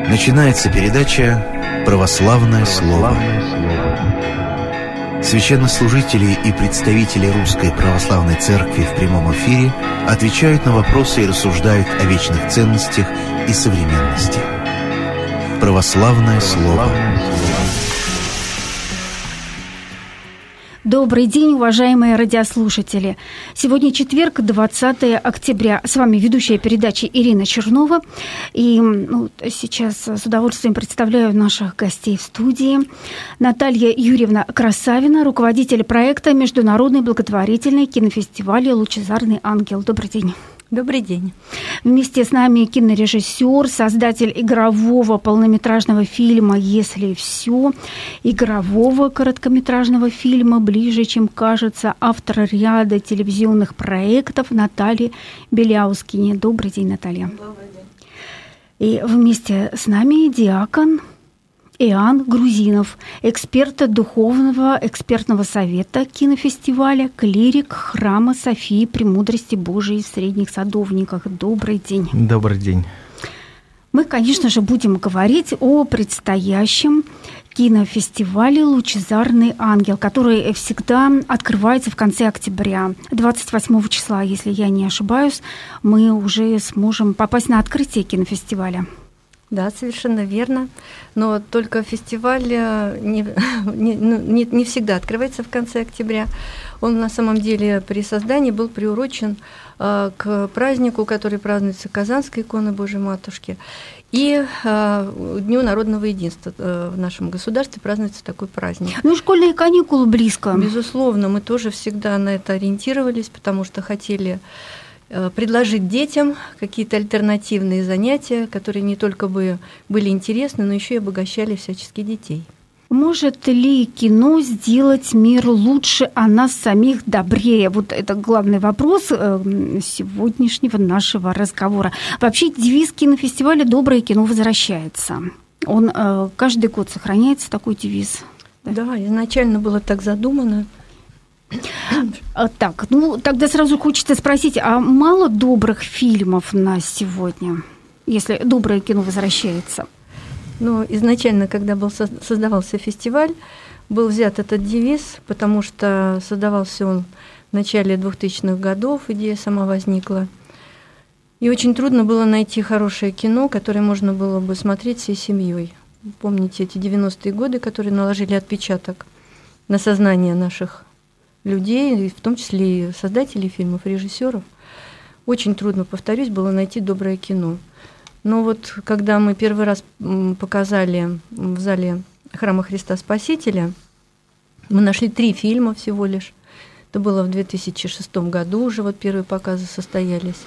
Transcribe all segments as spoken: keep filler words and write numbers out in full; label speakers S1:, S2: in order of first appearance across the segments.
S1: Начинается передача «Православное слово». Священнослужители и представители Русской Православной Церкви в прямом эфире отвечают на вопросы и рассуждают о вечных ценностях и современности. «Православное слово».
S2: Добрый день, уважаемые радиослушатели. Сегодня четверг, двадцатое октября. С вами ведущая передачи Ирина Чернова. И ну, сейчас с удовольствием представляю наших гостей в студии. Наталья Юрьевна Красавина, руководитель проекта Международный благотворительный кинофестиваль «Лучезарный ангел». Добрый день.
S3: Добрый день.
S2: Вместе с нами кинорежиссер, создатель игрового полнометражного фильма «Если все», игрового короткометражного фильма «Ближе, чем кажется», автор ряда телевизионных проектов Наталья Беляускине. Добрый день, Наталья.
S3: Добрый день.
S2: И вместе с нами диакон Иоанн Грузинов, эксперт Духовного экспертного совета кинофестиваля, клирик храма Софии Премудрости Божией в Средних Садовниках. Добрый день.
S4: Добрый день.
S2: Мы, конечно же, будем говорить о предстоящем кинофестивале «Лучезарный ангел», который всегда открывается в конце октября. двадцать восьмого числа, если я не ошибаюсь, мы уже сможем попасть на открытие кинофестиваля.
S3: Да, совершенно верно. Но только фестиваль не, не, не, не всегда открывается в конце октября. Он на самом деле при создании был приурочен э, к празднику, который празднуется Казанской иконы Божией Матушки, и э, Дню народного единства. Э, в нашем государстве празднуется такой праздник.
S2: Ну, школьные каникулы близко.
S3: Безусловно, мы тоже всегда на это ориентировались, потому что хотели предложить детям какие-то альтернативные занятия, которые не только бы были интересны, но еще и обогащали всячески детей.
S2: Может ли кино сделать мир лучше, а нас самих добрее? Вот это главный вопрос сегодняшнего нашего разговора. Вообще девиз кинофестиваля «Доброе кино возвращается». Он каждый год сохраняется, такой девиз.
S3: Да, изначально было так задумано.
S2: Так, ну тогда сразу хочется спросить, а мало добрых фильмов на сегодня, если доброе кино возвращается?
S3: Ну, изначально, когда был создавался фестиваль, был взят этот девиз, потому что создавался он в начале двухтысячных годов, идея сама возникла. И очень трудно было найти хорошее кино, которое можно было бы смотреть всей семьей. Помните эти девяностые годы, которые наложили отпечаток на сознание наших людей, в том числе и создателей фильмов, режиссеров. Очень трудно, повторюсь, было найти доброе кино. Но вот когда мы первый раз показали в зале Храма Христа Спасителя, мы нашли три фильма всего лишь. Это было в две тысячи шестом году уже, вот первые показы состоялись.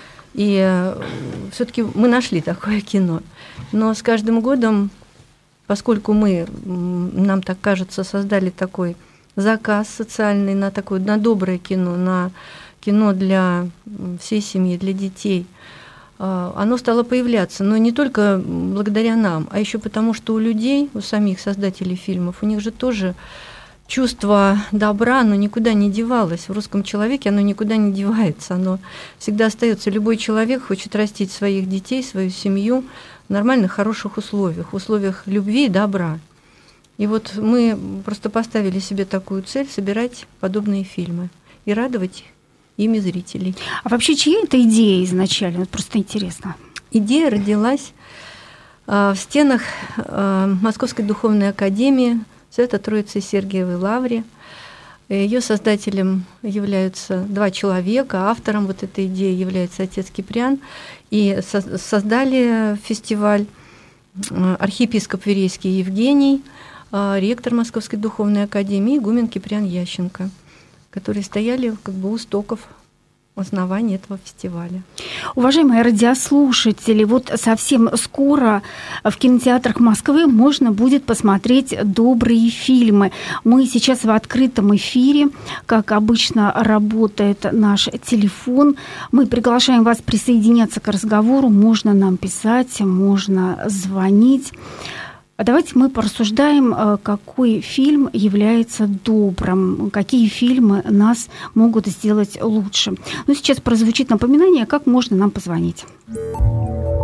S3: И все-таки мы нашли такое кино. Но с каждым годом, поскольку мы, нам так кажется, создали такой заказ социальный на такое, на доброе кино, на кино для всей семьи, для детей, оно стало появляться, но не только благодаря нам, а еще потому, что у людей, у самих создателей фильмов, у них же тоже чувство добра, оно никуда не девалось. В русском человеке оно никуда не девается, оно всегда остается. Любой человек хочет растить своих детей, свою семью в нормальных, хороших условиях, в условиях любви и добра. И вот мы просто поставили себе такую цель — собирать подобные фильмы и радовать ими зрителей.
S2: А вообще, чья это идея изначально? Вот просто интересно.
S3: Идея родилась э, в стенах э, Московской духовной академии Свято-Троицы Сергиевой Лавре. Ее создателем являются два человека, автором вот этой идеи является отец Киприан. И со- создали фестиваль э, архиепископ Верейский Евгений, ректор Московской духовной академии, игумен Киприан Ященко, которые стояли как бы у истоков основания этого фестиваля.
S2: Уважаемые радиослушатели, вот совсем скоро в кинотеатрах Москвы можно будет посмотреть добрые фильмы. Мы сейчас в открытом эфире, как обычно работает наш телефон. Мы приглашаем вас присоединяться к разговору. Можно нам писать, можно звонить. Давайте мы порассуждаем, какой фильм является добрым, какие фильмы нас могут сделать лучше. Ну, сейчас прозвучит напоминание, как можно нам позвонить.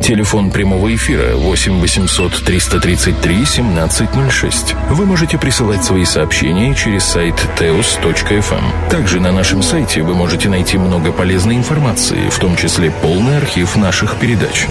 S4: Телефон прямого эфира восемь восемьсот триста тридцать три семнадцать ноль шесть. Вы можете присылать свои сообщения через сайт теос точка эф эм. Также на нашем сайте вы можете найти много полезной информации, в том числе полный архив наших передач.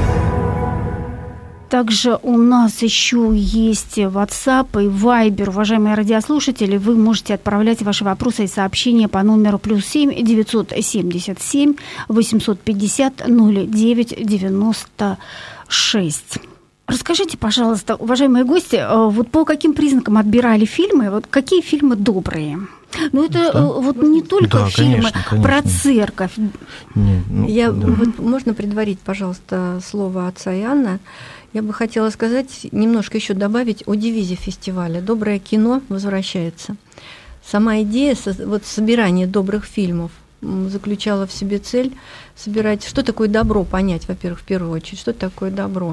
S2: Также у нас еще есть WhatsApp и Viber. Уважаемые радиослушатели, вы можете отправлять ваши вопросы и сообщения по номеру плюс семь девятьсот семьдесят семь восемьсот пятьдесят ноль девять девяносто шесть. Расскажите, пожалуйста, уважаемые гости, вот по каким признакам отбирали фильмы? Вот какие фильмы добрые? Ну, это да. вот не только да, фильмы конечно, конечно. Про церковь.
S3: Не, ну, Я, да. вот, можно предварить, пожалуйста, слово отца Иоанна? Я бы хотела сказать, немножко еще добавить о девизе фестиваля. «Доброе кино возвращается». Сама идея вот, собирания добрых фильмов заключала в себе цель собирать, что такое добро, понять, во-первых, в первую очередь, что такое добро.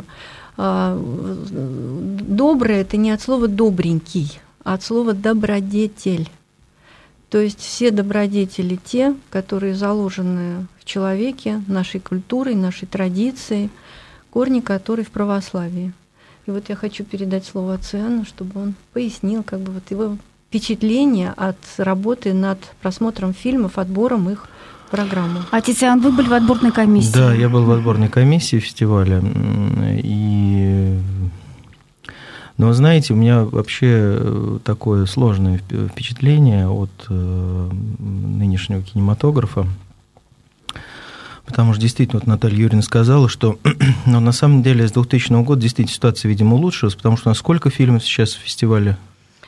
S3: Доброе – это не от слова «добренький», а от слова «добродетель». То есть все добродетели те, которые заложены в человеке, нашей культурой, нашей традицией, корни которой в православии. И вот я хочу передать слово отцу Иоанну, чтобы он пояснил как бы вот его впечатление от работы над просмотром фильмов, отбором их в программу.
S2: Отец Иоанн, вы были в отборной комиссии?
S5: Да, я был в отборной комиссии фестиваля. И... Но, знаете, у меня вообще такое сложное впечатление от нынешнего кинематографа. Потому что действительно, вот Наталья Юрьевна сказала, что ну, на самом деле с двухтысячного года действительно ситуация, видимо, улучшилась, потому что у нас сколько фильмов сейчас в фестивале?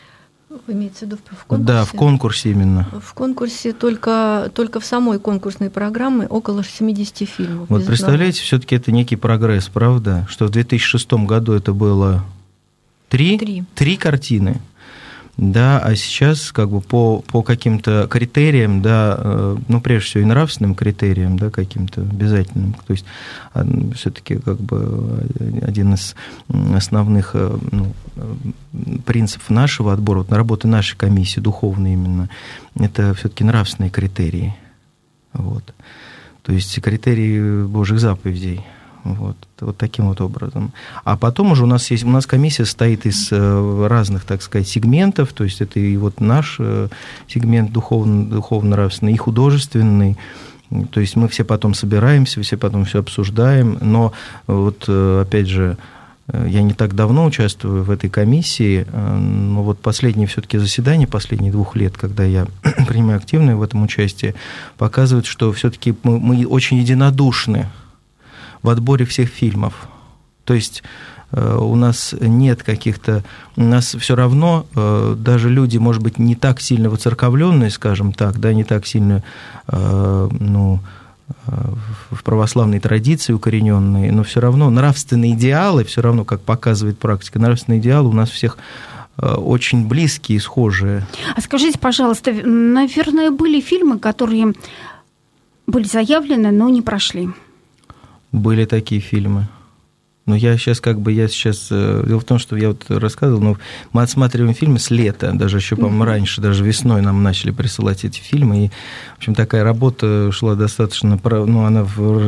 S3: Вы имеете в виду в конкурсе?
S5: Да, в конкурсе именно.
S3: В конкурсе только, только в самой конкурсной программе около семьдесят фильмов.
S5: Вот представляете, все-таки это некий прогресс, правда? Что в две тысячи шестом году это было три, три. три картины. Да, а сейчас как бы по, по каким-то критериям, да, ну, прежде всего и нравственным критериям, да, каким-то обязательным, то есть все-таки как бы один из основных ну, принципов нашего отбора, вот, работы нашей комиссии, духовной именно, это все-таки нравственные критерии, вот, то есть критерии Божьих заповедей. Вот, вот таким вот образом. А потом уже у нас есть, у нас комиссия состоит из разных, так сказать, сегментов, то есть это и вот наш сегмент духовно, духовно-нравственный, и художественный, то есть мы все потом собираемся, все потом все обсуждаем, но вот опять же, я не так давно участвую в этой комиссии, но вот последние все-таки заседания, последние двух лет, когда я принимаю активное в этом участие, показывают, что все-таки мы, мы очень единодушны в отборе всех фильмов. То есть э, у нас нет каких-то... У нас все равно э, даже люди, может быть, не так сильно воцерковленные, скажем так, да, не так сильно э, ну, э, в православной традиции укорененные, но все равно нравственные идеалы, все равно, как показывает практика, нравственные идеалы у нас всех э, очень близкие и схожие.
S2: А скажите, пожалуйста, наверное, были фильмы, которые были заявлены, но не прошли?
S5: Были такие фильмы. Но я сейчас как бы, я сейчас... Дело в том, что я вот рассказывал, но мы отсматриваем фильмы с лета, даже еще, по-моему, mm-hmm. раньше, даже весной нам начали присылать эти фильмы, и, в общем, такая работа шла достаточно... Ну, она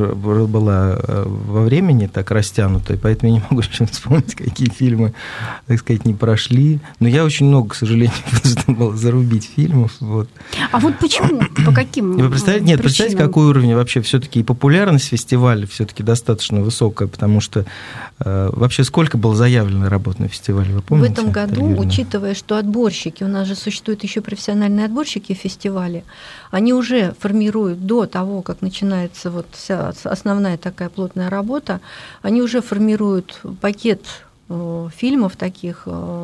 S5: была во времени так растянута, и поэтому я не могу сейчас вспомнить, какие фильмы, так сказать, не прошли. Но я очень много, к сожалению, должен был зарубить фильмов. Вот.
S2: А вот почему? По каким
S5: Вы представляете, Нет, представьте, какой уровень вообще все-таки и популярность фестиваля все-таки достаточно высокая, потому что вообще сколько было заявлено работ на фестивале, вы помните?
S3: В этом году, учитывая, что отборщики, у нас же существуют еще профессиональные отборщики фестиваля, они уже формируют до того, как начинается вот вся основная такая плотная работа, они уже формируют пакет фильмов таких,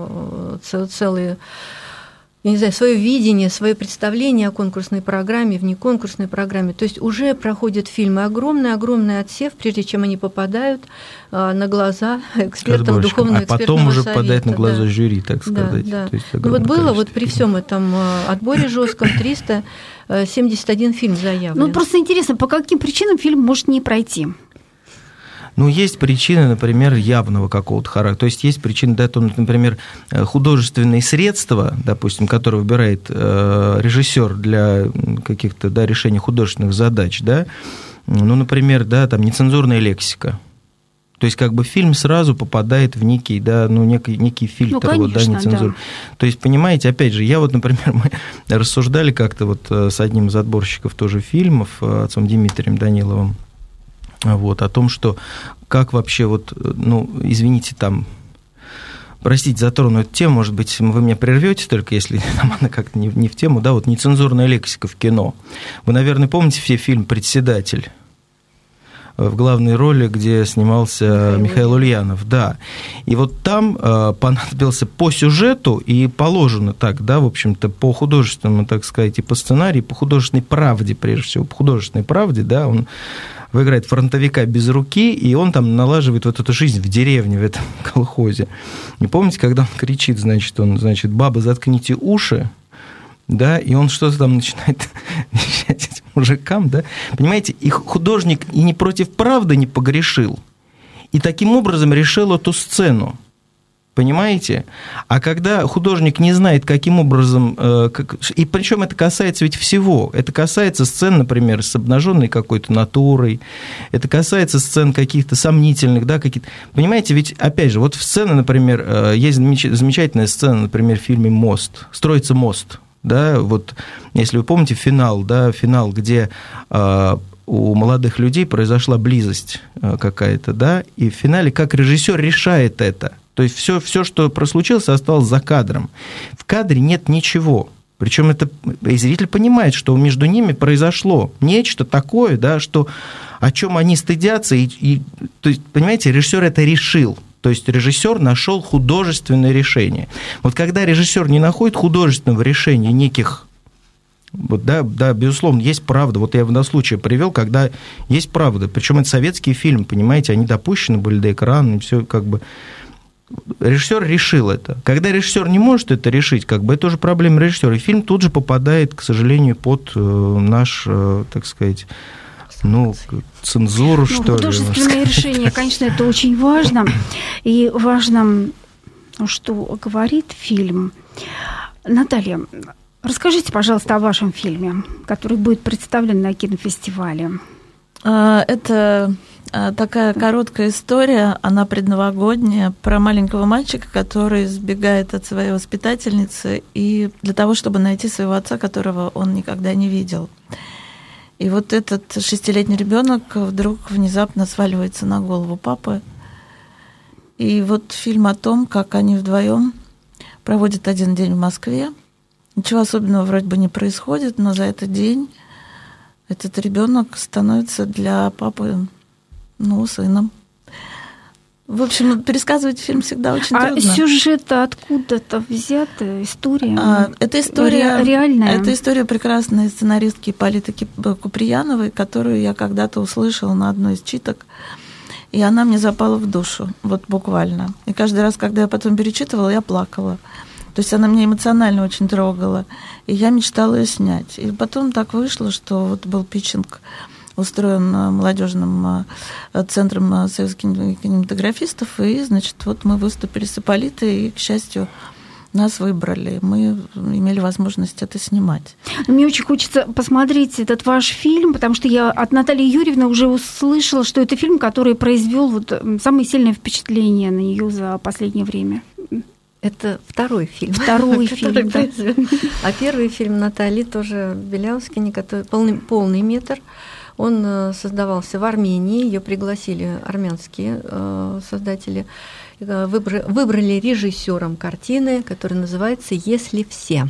S3: целые, я не знаю, свое видение, свое представление о конкурсной программе, внеконкурсной программе. То есть уже проходят фильмы огромный-огромный отсев, прежде чем они попадают на глаза экспертам духовного экспертного совета.
S5: А потом уже попадает на глаза да. жюри, так сказать.
S3: Да, да. Ну вот было вот при всем этом отборе жестком триста семьдесят один фильм заявлен.
S2: Ну просто интересно, по каким причинам фильм может не пройти?
S5: Ну, есть причины, например, явного какого-то характера. То есть есть причины, да, то, например, художественные средства, допустим, которые выбирает э, режиссер для каких-то да, решений художественных задач, да, ну, например, да, там нецензурная лексика. То есть, как бы фильм сразу попадает в некий, да, ну, некий, некий фильтр, ну, конечно, вот, да, нецензурный. Да. То есть, понимаете, опять же, я вот, например, мы рассуждали как-то вот с одним из отборщиков тоже фильмов, отцом Дмитрием Даниловым, вот, о том, что как вообще вот, ну, извините, там, простите, затрону эту тему, может быть, вы меня прервете только, если там она как-то не, не в тему, да, вот нецензурная лексика в кино. Вы, наверное, помните все фильм «Председатель», в главной роли, где снимался Михаил, Михаил Ульянов, да. И вот там э, понадобился по сюжету и положено так, да, в общем-то, по художественному, так сказать, и по сценарию, по художественной правде, прежде всего, по художественной правде, да, он играет фронтовика без руки, и он там налаживает вот эту жизнь в деревне, в этом колхозе. И помните, когда он кричит, значит, он, значит, баба, заткните уши, да, и он что-то там начинает вещать этим мужикам, да, понимаете, и художник и не против правды не погрешил, и таким образом решил эту сцену, понимаете, а когда художник не знает, каким образом, э, как, и причем это касается ведь всего, это касается сцен, например, с обнаженной какой-то натурой, это касается сцен каких-то сомнительных, да, какие-то, понимаете, ведь, опять же, вот в сцене, например, э, есть замечательная сцена, например, в фильме «Мост», «Строится мост», да, вот если вы помните финал, да, финал, где э, у молодых людей произошла близость э, какая-то, да, и в финале как режиссер решает это, то есть все, все, что прослучилось, осталось за кадром. В кадре нет ничего, причем это и зритель понимает, что между ними произошло нечто такое, да, что о чем они стыдятся, и, и то есть, понимаете, режиссер это решил. То есть режиссер нашел художественное решение. Вот когда режиссер не находит художественного решения неких, вот, да, да, безусловно, есть правда. Вот я в данном случае привел, когда есть правда. Причем это советские фильмы, понимаете, они допущены были до экрана, и все как бы. Режиссер решил это. Когда режиссер не может это решить, как бы это уже проблема режиссера. И фильм тут же попадает, к сожалению, под наш, так сказать, ну, цензуру, ну, что ли.
S2: Художественное решение, конечно, это очень важно. И важно, что говорит фильм. Наталья, расскажите, пожалуйста, о вашем фильме, который будет представлен на кинофестивале.
S6: Это такая короткая история, она предновогодняя, про маленького мальчика, который сбегает от своей воспитательницы и для того, чтобы найти своего отца, которого он никогда не видел. И вот этот шестилетний ребенок вдруг внезапно сваливается на голову папы. И вот фильм о том, как они вдвоем проводят один день в Москве. Ничего особенного вроде бы не происходит, но за этот день этот ребенок становится для папы, ну, сыном. В общем, пересказывать фильм всегда очень
S2: а
S6: трудно. А
S2: сюжет откуда-то взята? История?
S6: А, это история
S2: реальная?
S6: Это история прекрасной сценаристки Ипполиты Куприяновой, которую я когда-то услышала на одной из читок, и она мне запала в душу, вот буквально. И каждый раз, когда я потом перечитывала, я плакала. То есть она меня эмоционально очень трогала, и я мечтала ее снять. И потом так вышло, что вот был питчинг, устроен молодежным центром союза кинематографистов, и, значит, вот мы выступили с Ипполитой, и, к счастью, нас выбрали, мы имели возможность это снимать.
S2: Мне очень хочется посмотреть этот ваш фильм, потому что я от Натальи Юрьевны уже услышала, что это фильм, который произвел вот самое сильное впечатление на нее за последнее время.
S3: Это второй фильм.
S2: Второй фильм, да.
S3: А первый фильм Натальи тоже Беляускине, полный, полный метр. Он создавался в Армении, ее пригласили армянские создатели, выбрали режиссером картины, которая называется «Если все».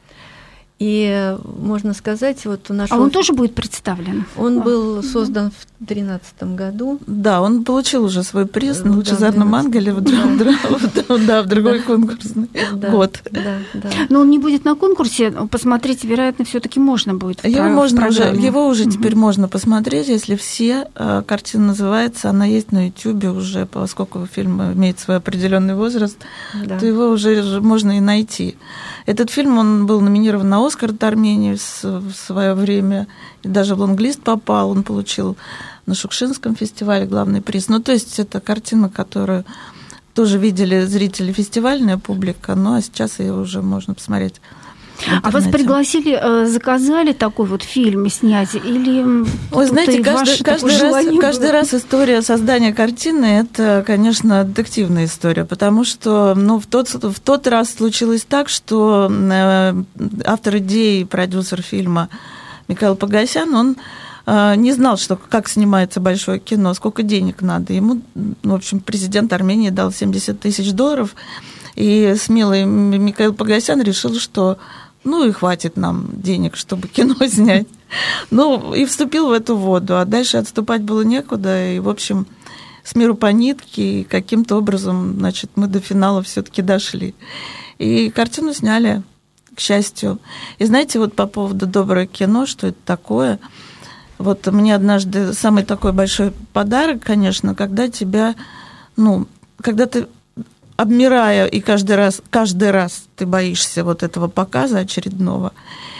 S3: И можно сказать, вот у нашего...
S2: А он тоже будет представлен?
S3: Он был создан в две тысячи тринадцатом году.
S6: Да, он получил уже свой приз на «Лучезарном ангеле» в другой конкурсный год.
S2: Но он не будет на конкурсе, посмотреть, вероятно, все-таки можно будет.
S6: Его уже теперь можно посмотреть, если все. Картина называется, она есть на Ютьюбе уже, поскольку фильм имеет свой определенный возраст, то его уже можно и найти. Этот фильм, он был номинирован на «Оскар» от Армении в свое время, и даже в лонглист попал, он получил на Шукшинском фестивале главный приз. Ну, то есть это картина, которую тоже видели зрители, фестивальная публика, ну, а сейчас ее уже можно посмотреть
S2: А вас пригласили, заказали такой вот фильм снять? Или
S6: Вы знаете, каждый, каждый, раз, каждый раз история создания картины – это, конечно, детективная история, потому что ну, в, тот, в тот раз случилось так, что автор идеи, продюсер фильма Михаил Погосян, он не знал, что, как снимается большое кино, сколько денег надо. Ему, в общем, президент Армении дал семьдесят тысяч долларов, и смелый Михаил Погосян решил, что ну и хватит нам денег, чтобы кино снять. Ну, и вступил в эту воду, а дальше отступать было некуда, и, в общем, с миру по нитке, и каким-то образом, значит, мы до финала все-таки дошли. И картину сняли, к счастью. И знаете, вот по поводу «Доброе кино», что это такое, вот мне однажды самый такой большой подарок, конечно, когда тебя, ну, когда ты, обмирая, и каждый раз, каждый раз ты боишься вот этого показа очередного,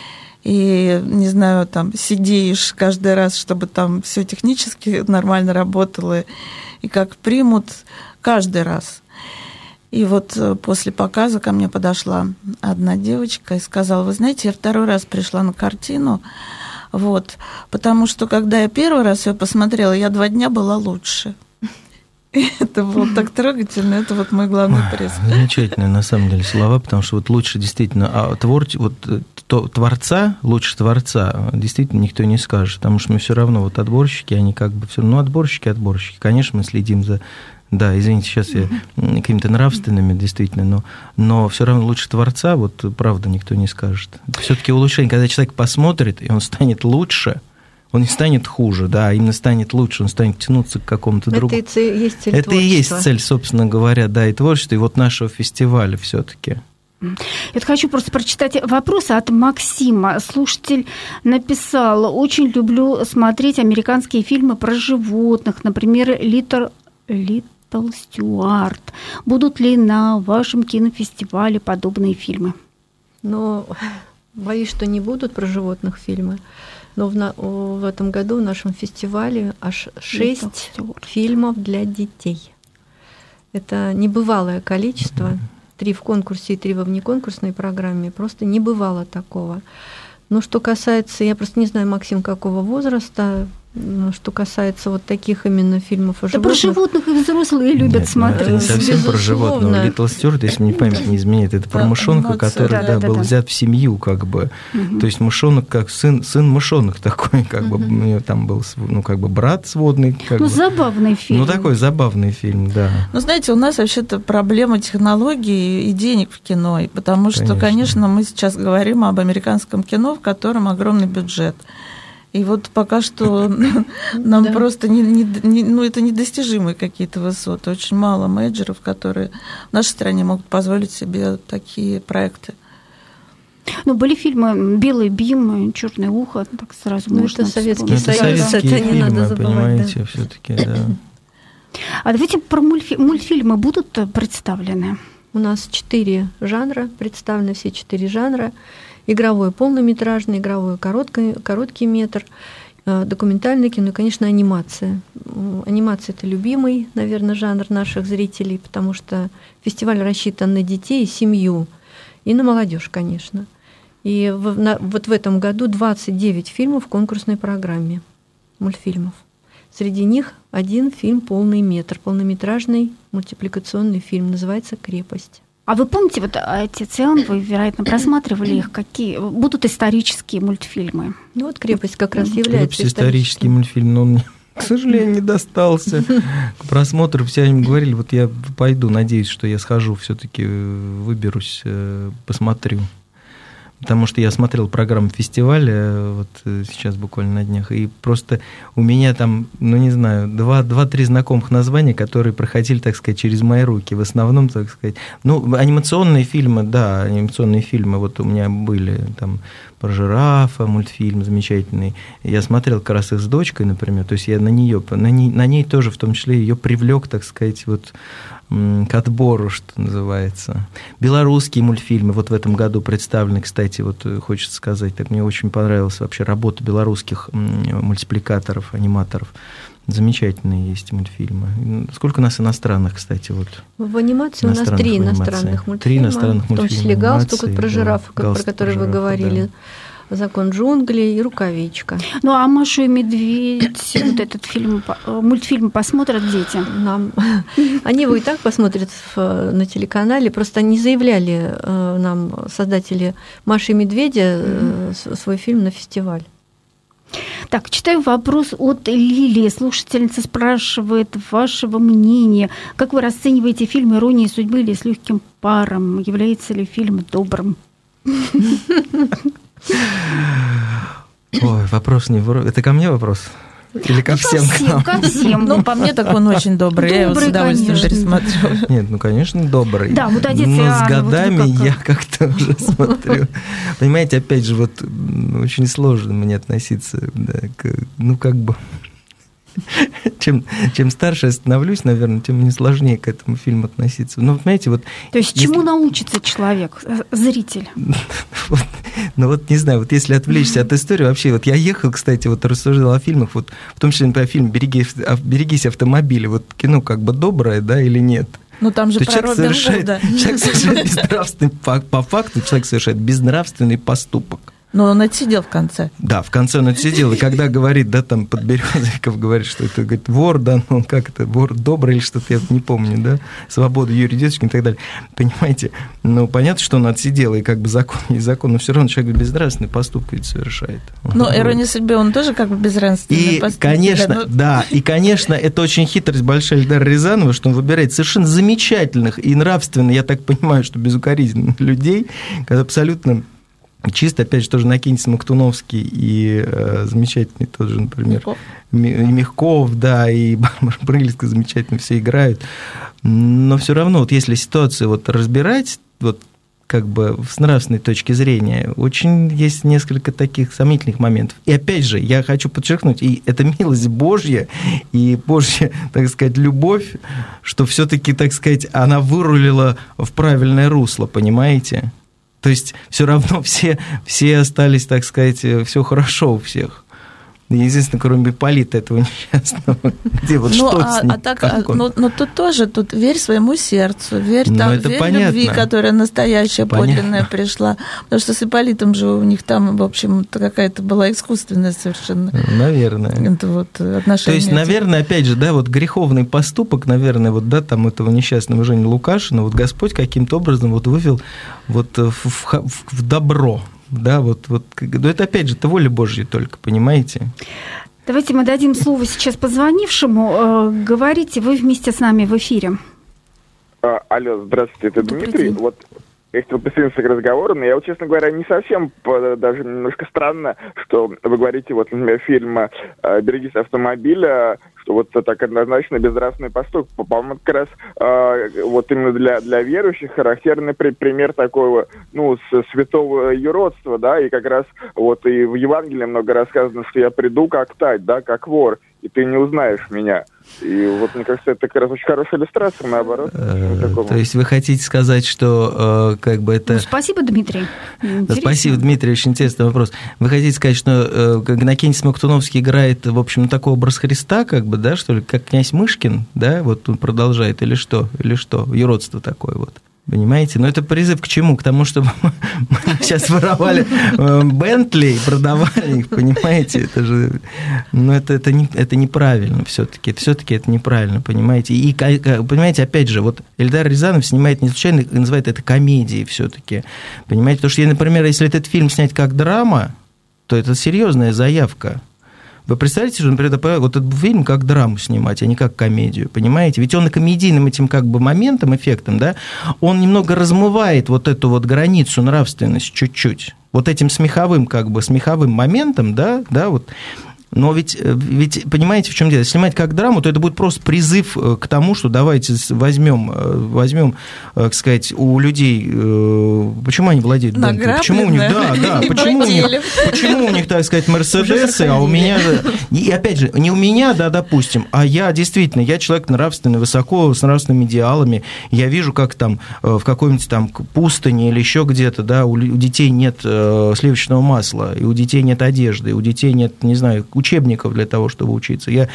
S6: и, не знаю, там, сидишь каждый раз, чтобы там все технически нормально работало, и как примут каждый раз. И вот после показа ко мне подошла одна девочка и сказала: вы знаете, я второй раз пришла на картину, вот, потому что, когда я первый раз ее посмотрела, я два дня была лучше. Это было так трогательно, это вот мой главный приз.
S5: Замечательные, на самом деле, слова, потому что вот лучше действительно, а твор, вот, то, творца, лучше творца действительно никто не скажет, потому что мы все равно, вот отборщики, они как бы все равно, ну, отборщики, отборщики, конечно, мы следим за, да, извините, сейчас я какими-то нравственными, действительно, но, но все равно лучше творца, вот правда никто не скажет. Все-таки улучшение, когда человек посмотрит, и он станет лучше, он не станет хуже, да, именно станет лучше, он станет тянуться к какому-то другому.
S3: Это и есть цель
S5: Это
S3: творчества.
S5: И есть цель, собственно говоря, да, и творчества, и вот нашего фестиваля все-таки.
S2: Я хочу просто прочитать вопрос от Максима. Слушатель написал: очень люблю смотреть американские фильмы про животных, например, «Литл Стюарт». Будут ли на вашем кинофестивале подобные фильмы?
S3: Ну, боюсь, что не будут про животных фильмы. Но в, на, в этом году в нашем фестивале аж шесть фильмов для детей. Это небывалое количество. Три в конкурсе и три во внеконкурсной программе. Просто не бывало такого. Но что касается, я просто не знаю, Максим, какого возраста, но что касается вот таких именно фильмов о
S2: да
S3: животных.
S2: Про животных и взрослые любят
S5: Нет,
S2: смотреть.
S5: Это не совсем Безусловно. Про животного. Литл Стюарт, если мне память не изменяет, это про мышонка, который да, да, да, был да. взят в семью, как бы. Угу. То есть мышонок как сын, сын мышонок такой, как угу. бы у него там был, ну, как бы брат сводный. Как
S2: ну,
S5: бы.
S2: Забавный фильм.
S5: Ну, такой забавный фильм, да.
S6: Ну, знаете, у нас вообще-то проблема технологий и денег в кино, потому что, конечно. конечно, мы сейчас говорим об американском кино, в котором огромный бюджет. И вот пока что нам да. просто не, не, не, ну, это недостижимые какие-то высоты. Очень мало менеджеров, которые в нашей стране могут позволить себе такие проекты.
S2: Ну, были фильмы «Белый бим», «Черное ухо», так сразу
S3: ну,
S2: можно
S3: это Советский
S2: вспомнить.
S3: Союз, это не надо забывать.
S5: Понимаете,
S3: да.
S5: все-таки, да.
S2: А давайте про мультфи- мультфильмы будут представлены?
S3: У нас четыре жанра, представлены все четыре жанра. Игровой полнометражный, игровой короткий, короткий метр, документальное кино и, конечно, анимация. Анимация – это любимый, наверное, жанр наших зрителей, потому что фестиваль рассчитан на детей и семью, и на молодежь, конечно. И в, на, вот в этом году двадцать девять фильмов в конкурсной программе, мультфильмов. Среди них один фильм «Полный метр», полнометражный мультипликационный фильм, называется «Крепость». А
S2: вы помните, вот эти циан, вы, вероятно, просматривали их, какие будут исторические мультфильмы?
S3: Ну вот «Крепость» как раз является
S5: исторический мультфильм, но он мне, к сожалению, не достался к просмотру. Все они говорили, вот я пойду, надеюсь, что я схожу, все-таки выберусь, посмотрю. Потому что я смотрел программу фестиваля вот сейчас буквально на днях, и просто у меня там, ну не знаю, два, два-три знакомых названия, которые проходили, так сказать, через мои руки. В основном, так сказать, ну, анимационные фильмы, да, анимационные фильмы вот у меня были, там, про жирафа, мультфильм замечательный. Я смотрел как раз их с дочкой, например, то есть я на нее, на ней, на ней тоже в том числе ее привлек, так сказать, вот к отбору, что называется. Белорусские мультфильмы вот в этом году представлены, кстати, вот хочется сказать, так мне очень понравилась вообще работа белорусских мультипликаторов, аниматоров. Замечательные есть мультфильмы. Сколько у нас иностранных, кстати, вот.
S3: В анимации у нас три иностранных мультфильма.
S5: Три иностранных мультфильма.
S3: В том числе «Галстук» про жирафа, про который вы говорили. Да. «Закон джунглей» и «Рукавичка».
S2: Ну, а «Машу и медведь», вот этот фильм, мультфильм посмотрят дети?
S3: Нам. Они его и так посмотрят на телеканале, просто они заявляли нам, создатели «Маши и медведя», свой фильм на фестиваль.
S2: Так, читаю вопрос от Лилии. Слушательница спрашивает вашего мнения. Как вы расцениваете фильм «Ирония судьбы» или «С легким паром»? Является ли фильм добрым?
S5: Ой, вопрос не... Это ко мне вопрос? Или ко всем?
S2: Ко всем, ко всем.
S6: Ну, по мне так он очень добрый, я его с удовольствием пересмотрю.
S5: Нет, ну, конечно, добрый.
S2: Да, вот отец
S5: Но
S2: Иоанн,
S5: с годами
S2: вот
S5: я как-то уже смотрю. Понимаете, опять же, вот очень сложно мне относиться, да, к, ну, как бы... Чем, чем старше я становлюсь, наверное, тем мне сложнее к этому фильму относиться. Ну, знаете, вот...
S2: То есть
S5: если...
S2: чему научится человек, зритель?
S5: Вот, ну вот, не знаю, вот если отвлечься от истории, вообще, вот я ехал, кстати, вот рассуждал о фильмах, вот, в том числе, например, фильм «Берегись, «Берегись автомобиля», вот кино как бы доброе, да, или нет?
S6: Ну, там же про Робин Гуда.
S5: Человек совершает безнравственный, по, по факту, человек совершает безнравственный поступок.
S6: Но он отсидел в конце.
S5: Да, в конце он отсидел. И когда говорит, да, там, Подберезников говорит, что это, говорит, вор, да, ну, как это, вор добрый или что-то, я не помню, да, свобода Юрий Деточкин и так далее. Понимаете, ну, понятно, что он отсидел, и как бы закон есть закон, но все равно человек безнравственный поступок ведь совершает.
S6: Но «Ирония судьбы», он тоже как бы безнравственный
S5: и,
S6: поступок.
S5: Конечно,
S6: да, но...
S5: да, и, конечно, это очень хитрость большая Эльдара Рязанова, что он выбирает совершенно замечательных и нравственно, я так понимаю, что безукоризненных людей, когда абсолютно... Чисто, опять же, тоже Накинец Мактуновский и э, замечательный тот же, например, Мягков, Мягков да, и Барбара Брыльска замечательно все играют. Но все равно, вот если ситуацию вот разбирать, вот как бы с нравственной точки зрения, очень есть несколько таких сомнительных моментов. И опять же, я хочу подчеркнуть, и это милость Божья, и Божья, так сказать, любовь, что все-таки, так сказать, она вырулила в правильное русло, понимаете? То есть все равно все, все остались, так сказать, все хорошо у всех. Единственное, кроме Ипполита, этого несчастного. Где вот
S6: ну,
S5: что
S6: а,
S5: с ним?
S6: А так, а, но, но тут тоже, тут верь своему сердцу, верь,
S5: ну,
S6: там, верь любви, которая настоящая, понятно. Подлинная пришла. Потому что с Ипполитом же у них там, в общем, какая-то была искусственная совершенно.
S5: Наверное.
S6: Это вот отношение.
S5: То есть, наверное, опять же, да, вот греховный поступок, наверное, вот, да, там этого несчастного Жени Лукашина, вот Господь каким-то образом вот вывел вот в, в, в добро. Да, вот, вот, но это опять же, это воля Божья только, понимаете?
S2: Давайте мы дадим слово сейчас позвонившему. Говорите, вы вместе с нами в эфире.
S7: А, алло, здравствуйте, это
S2: Добрый
S7: Дмитрий.
S2: день.
S7: Вот я хотел присоединиться к разговору, но я, вот, честно говоря, не совсем, даже немножко странно, что вы говорите, вот, например, фильм «Берегись автомобиля», что вот так однозначно безнравственный поступок. По-моему, как раз э, вот именно для, для верующих характерный при, пример такого, ну, святого юродства, да, и как раз вот и в Евангелии много рассказано, что я приду как тать, да, как вор, и ты не узнаешь меня. И вот, мне кажется, это как раз очень хорошая иллюстрация, наоборот.
S5: То есть вы хотите сказать, что как бы это...
S2: Ну, спасибо, Дмитрий. Интересно.
S5: Спасибо, Дмитрий, очень интересный вопрос. Вы хотите сказать, что Накинец Мактуновский играет, в общем, такой образ Христа, как бы, да, что ли, как князь Мышкин, да, вот он продолжает, или что, или что, юродство такое вот. Понимаете? Но это призыв к чему? К тому, чтобы мы сейчас воровали Бентли и продавали их, понимаете? Это же, ну, это, это, не, это неправильно все-таки. Все-таки это неправильно, понимаете? И, понимаете, опять же, вот Эльдар Рязанов снимает не случайно, называет это комедией все-таки. Понимаете? Потому что, например, если этот фильм снять как драма, то это серьезная заявка. Вы представляете, что, например, вот этот фильм как драму снимать, а не как комедию, понимаете? Ведь он и комедийным этим как бы моментом, эффектом, да, он немного размывает вот эту вот границу нравственности чуть-чуть. Вот этим смеховым как бы, смеховым моментом, да, да, вот. Но ведь, ведь, понимаете, в чем дело? Если снимать как драму, то это будет просто призыв к тому, что давайте возьмем, возьмем, так сказать, у людей, почему они владеют Бентли? Почему у них, да, да, почему у них, почему у них, так сказать, Мерседесы, а у меня, и опять же, не у меня, да, допустим, а я действительно, я человек нравственный, высоко, с нравственными идеалами, я вижу, как там в какой-нибудь там пустыне или еще где-то, да, у детей нет сливочного масла, и у детей нет одежды, и у детей нет, не знаю, учебников для того, чтобы учиться. Я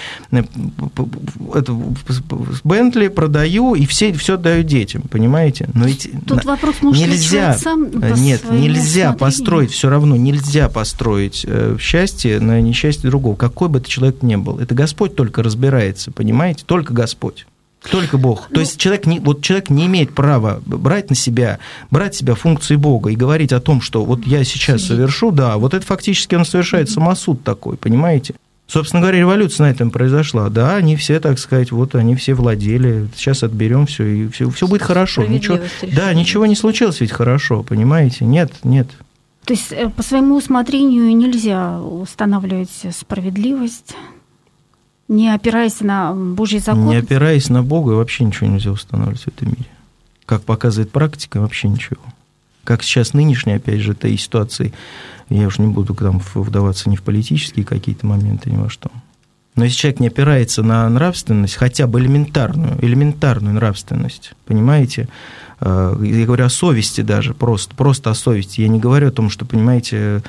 S5: это, Бентли продаю, и все, все отдаю детям, понимаете? Но ведь
S2: тут вопрос, может,
S5: нельзя,
S2: сам
S5: нет, нельзя построить, все равно нельзя построить счастье на несчастье другого, какой бы это человек ни был. Это Господь только разбирается, понимаете? Только Господь. Только Бог. То есть человек не, вот человек не имеет права брать на себя, брать на себя функции Бога и говорить о том, что вот я сейчас совершу, да, вот это фактически он совершает самосуд такой, понимаете? Собственно говоря, революция на этом произошла. Да, они все, так сказать, вот они все владели, сейчас отберем все, и все, все будет хорошо. Ничего, да, ничего не случилось ведь хорошо, понимаете? Нет, нет.
S2: То есть по своему усмотрению нельзя устанавливать справедливость? Не опираясь на Божий закон?
S5: Не опираясь на Бога, вообще ничего нельзя устанавливать в этом мире. Как показывает практика, вообще ничего. Как сейчас нынешняя, опять же, этой ситуации, я уж не буду там вдаваться ни в политические какие-то моменты, ни во что. Но если человек не опирается на нравственность, хотя бы элементарную, элементарную нравственность, понимаете, я говорю о совести даже, просто, просто о совести. Я не говорю о том, что, понимаете,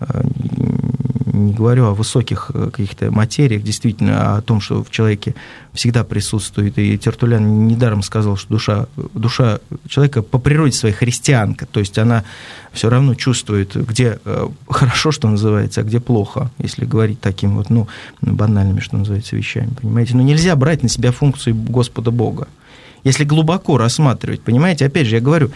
S5: не говорю о высоких каких-то материях, действительно, а о том, что в человеке всегда присутствует. И Тертуллиан недаром сказал, что душа, душа человека по природе своей христианка, то есть она все равно чувствует, где хорошо, что называется, а где плохо, если говорить таким вот, ну, банальными, что называется, вещами, понимаете. Но нельзя брать на себя функции Господа Бога. Если глубоко рассматривать, понимаете, опять же, я говорю,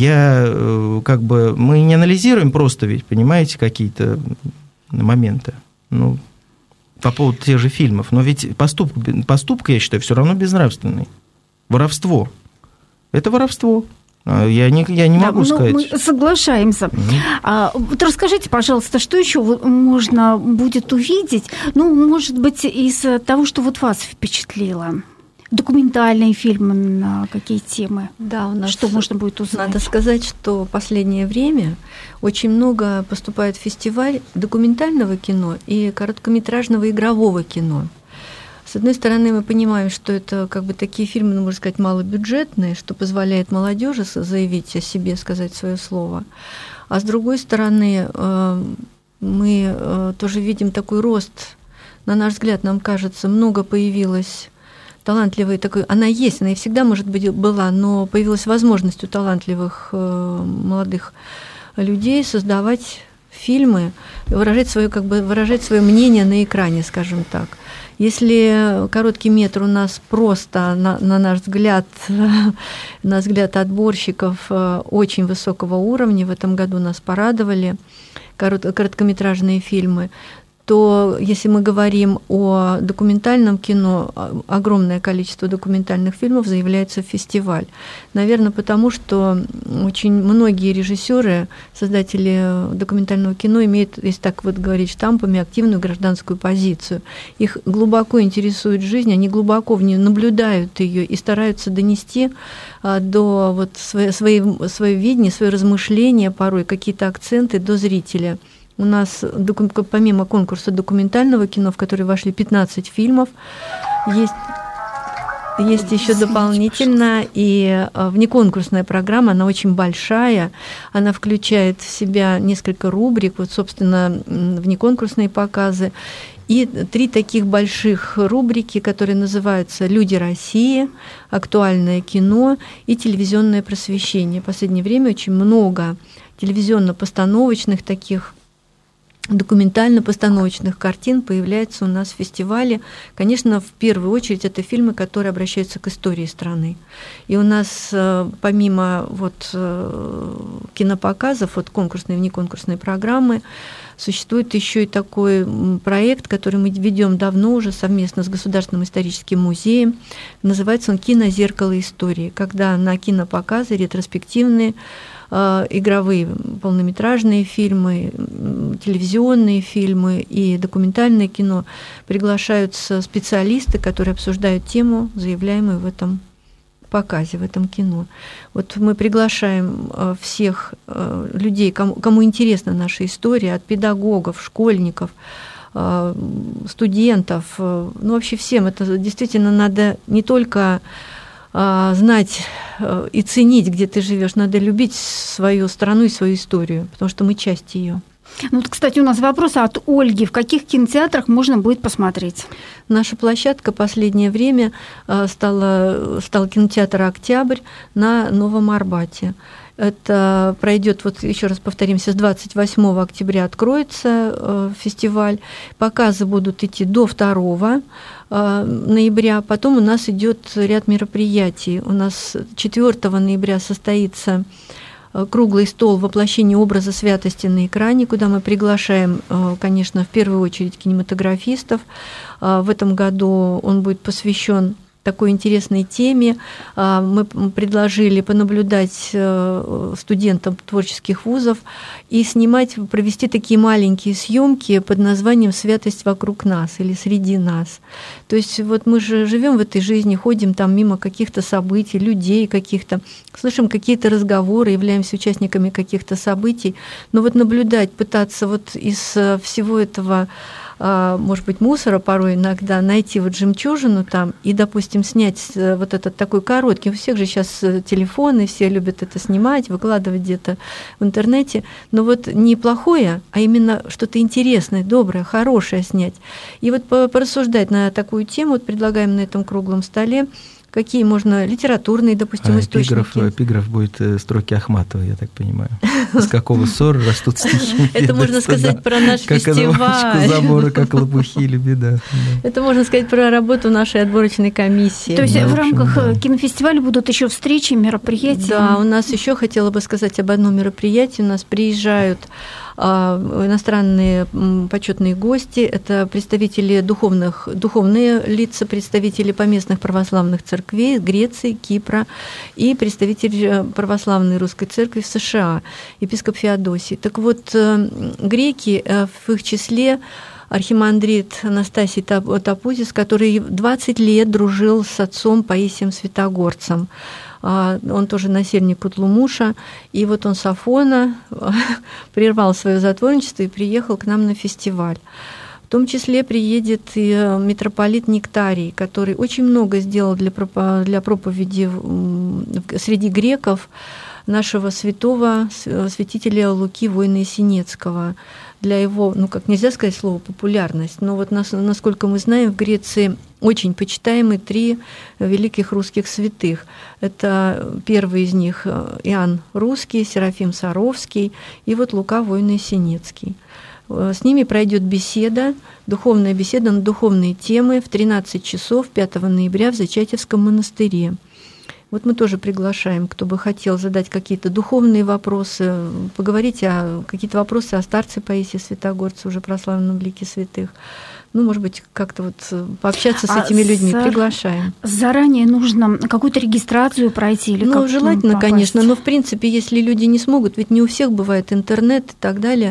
S5: я, как бы, мы не анализируем просто ведь, понимаете, какие-то моменты, ну, по поводу тех же фильмов, но ведь поступок, поступок, я считаю, все равно безнравственный. Воровство. Это воровство. Я не, я не да, могу сказать.
S2: Мы соглашаемся. Mm-hmm. А, вот расскажите, пожалуйста, что еще можно будет увидеть, ну, может быть, из того, что вот вас впечатлило? Документальные фильмы на какие темы?
S3: Да, у нас
S2: что можно будет узнать?
S3: Надо сказать, что в последнее время очень много поступает в фестиваль документального кино и короткометражного игрового кино. С одной стороны, мы понимаем, что это как бы такие фильмы, ну, можно сказать, малобюджетные, что позволяет молодежи заявить о себе, сказать свое слово. А с другой стороны, мы тоже видим такой рост. На наш взгляд, нам кажется, много появилось талантливой такой, она есть, она и всегда, может быть, была, но появилась возможность у талантливых э, молодых людей создавать фильмы, выражать свое, как бы, выражать свое мнение на экране, скажем так. Если короткий метр у нас просто, на, на наш взгляд, на взгляд отборщиков, очень высокого уровня, в этом году нас порадовали короткометражные фильмы, то если мы говорим о документальном кино, огромное количество документальных фильмов заявляется в фестиваль. Наверное, потому что очень многие режиссеры, создатели документального кино имеют, если так вот говорить штампами, активную гражданскую позицию. Их глубоко интересует жизнь, они глубоко в нее наблюдают ее и стараются донести до вот своей, своей, свое видение, свои размышления, порой какие-то акценты до зрителя. У нас помимо конкурса документального кино, в который вошли пятнадцать фильмов, есть, есть еще дополнительно и внеконкурсная программа, она очень большая, она включает в себя несколько рубрик, вот, собственно, внеконкурсные показы, и три таких больших рубрики, которые называются «Люди России», «Актуальное кино» и «Телевизионное просвещение». В последнее время очень много телевизионно-постановочных таких документально-постановочных картин появляется у нас в фестивале. Конечно, в первую очередь это фильмы, которые обращаются к истории страны. И у нас помимо вот кинопоказов, вот конкурсной и внеконкурсной программы, существует еще и такой проект, который мы ведем давно уже совместно с Государственным историческим музеем. Называется он «Кинозеркало истории», когда на кинопоказы ретроспективные игровые полнометражные фильмы, телевизионные фильмы и документальное кино приглашаются специалисты, которые обсуждают тему, заявляемую в этом показе, в этом кино. Вот мы приглашаем всех людей, кому, кому интересна наша история, от педагогов, школьников, студентов, ну вообще всем. Это действительно надо не только знать и ценить, где ты живешь, надо любить свою страну и свою историю, потому что мы часть ее.
S2: Ну, вот, кстати, у нас вопрос от Ольги. В каких кинотеатрах можно будет посмотреть?
S3: Наша площадка последнее время стала, стал кинотеатр «Октябрь» на Новом Арбате. Это пройдет, вот еще раз повторимся, с двадцать восьмого октября откроется фестиваль. Показы будут идти до второго ноября. Потом у нас идет ряд мероприятий. У нас четвёртого ноября состоится круглый стол воплощения образа святости на экране, куда мы приглашаем, конечно, в первую очередь кинематографистов. В этом году он будет посвящен такой интересной теме. Мы предложили понаблюдать студентам творческих вузов и снимать, провести такие маленькие съемки под названием «Святость вокруг нас» или «Среди нас». То есть вот мы же живем в этой жизни, ходим там мимо каких-то событий, людей каких-то, слышим какие-то разговоры, являемся участниками каких-то событий. Но вот наблюдать, пытаться вот из всего этого, может быть, мусора порой иногда найти вот жемчужину там и, допустим, снять вот этот такой короткий. У всех же сейчас телефоны, все любят это снимать, выкладывать где-то в интернете. Но вот не плохое, а именно что-то интересное, доброе, хорошее снять. И вот порассуждать на такую тему, вот предлагаем на этом круглом столе, какие можно литературные, допустим, а источники.
S5: Эпиграф, эпиграф будет строки Ахматовой, я так понимаю. С какого ссора растут стихи.
S3: Это можно сказать про наш фестиваль.
S5: Как забора, как лопухи или беда.
S3: Это можно сказать про работу нашей отборочной комиссии.
S2: То есть в рамках кинофестиваля будут еще встречи, мероприятия?
S3: Да, у нас еще хотела бы сказать об одном мероприятии. У нас приезжают иностранные почетные гости, это представители духовных, духовные лица, представители поместных православных церквей Греции, Кипра и представитель православной русской церкви в США, епископ Феодосий. Так вот, греки, в их числе архимандрит Анастасий Тапузис, который двадцать лет дружил с отцом Паисием Святогорцем. Он тоже насельник Кутлумуша, и вот он с Афона прервал свое затворничество и приехал к нам на фестиваль. В том числе приедет и митрополит Нектарий, который очень много сделал для проповеди среди греков, нашего святого святителя Луки Воина Есенецкого. Для его, ну как нельзя сказать слово популярность, но вот нас, насколько мы знаем, в Греции очень почитаемы три великих русских святых. Это первый из них Иоанн Русский, Серафим Саровский и вот Лука Воин Есенецкий. С ними пройдет беседа, духовная беседа на духовные темы в тринадцать часов пятого ноября в Зачатевском монастыре. Вот мы тоже приглашаем, кто бы хотел задать какие-то духовные вопросы, поговорить о какие-то вопросы о старце Паисии Святогорце, уже прославленном лике святых. Ну, может быть, как-то вот пообщаться с а этими людьми. За... Приглашаем.
S2: Заранее нужно какую-то регистрацию пройти или
S3: ну,
S2: как
S3: желательно,
S2: попасть?
S3: Конечно, но в принципе, если люди не смогут, ведь не у всех бывает интернет и так далее,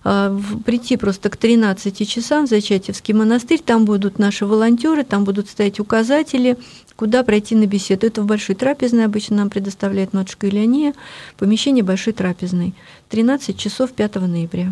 S3: прийти просто к тринадцати часам в Зачатевский монастырь, там будут наши волонтеры, там будут стоять указатели, куда пройти на беседу. Это в Большой Трапезной обычно нам предоставляет матушка Ильяния, помещение Большой Трапезной. тринадцать часов пятого ноября.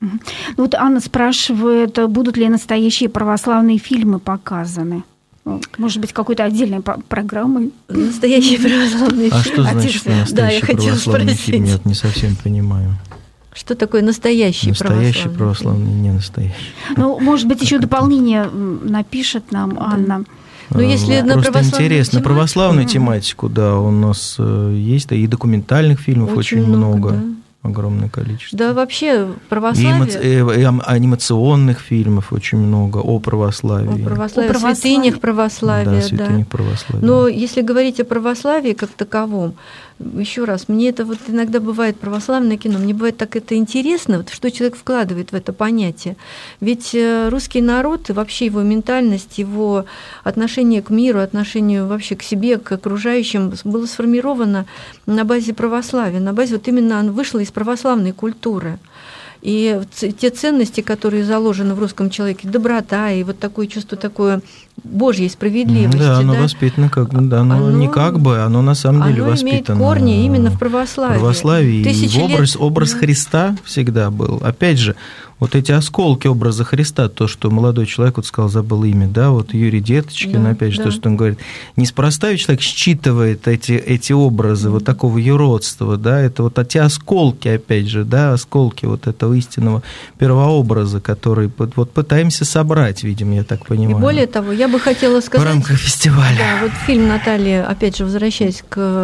S2: Вот Анна спрашивает, будут ли настоящие православные фильмы показаны? Может быть, какой-то отдельной программой?
S3: Настоящие православные фильмы.
S5: А что значит настоящий да, я православный фильм? Я не совсем понимаю.
S3: Что такое настоящий,
S5: настоящий
S3: православный?
S5: православный, не настоящий.
S2: Ну, может быть, еще дополнение напишет нам Анна.
S3: Ну, если
S5: а,
S3: на
S5: просто интересно,
S3: тематику,
S5: православную тематику, да, у нас есть, и документальных фильмов очень, очень много. много. Да. Огромное количество.
S3: Да, вообще православие...
S5: И, эмо... и анимационных фильмов очень много о православии.
S3: О православии, о православии. святынях православия.
S5: Да, святынях
S3: да.
S5: православия.
S3: Но если говорить о православии как таковом, еще раз, мне это вот иногда бывает православное кино, мне бывает так это интересно, вот, что человек вкладывает в это понятие. Ведь русский народ и вообще его ментальность, его отношение к миру, отношение вообще к себе, к окружающим было сформировано на базе православия, на базе вот именно оно вышло из православной культуры. И те ценности, которые заложены в русском человеке, доброта и вот такое чувство такое Божьей справедливости.
S5: Да, оно
S3: да?
S5: воспитано как бы, да, оно, оно не как бы, оно на самом деле
S3: оно
S5: воспитано.
S3: Оно имеет корни именно в православии.
S5: В православии. И образ,
S3: лет...
S5: образ Христа всегда был. Опять же, вот эти осколки образа Христа, то, что молодой человек, вот сказал, забыл имя, да, вот Юрий Деточкин, да, опять же, да. то, что он говорит, неспроста человек считывает эти, эти образы mm-hmm. вот такого юродства, да, это вот эти осколки, опять же, да, осколки вот этого истинного первообраза, который вот пытаемся собрать, видимо, я так понимаю.
S3: И более того, я бы хотела сказать...
S5: В рамках фестиваля.
S3: Да, вот фильм Натальи, опять же, возвращаясь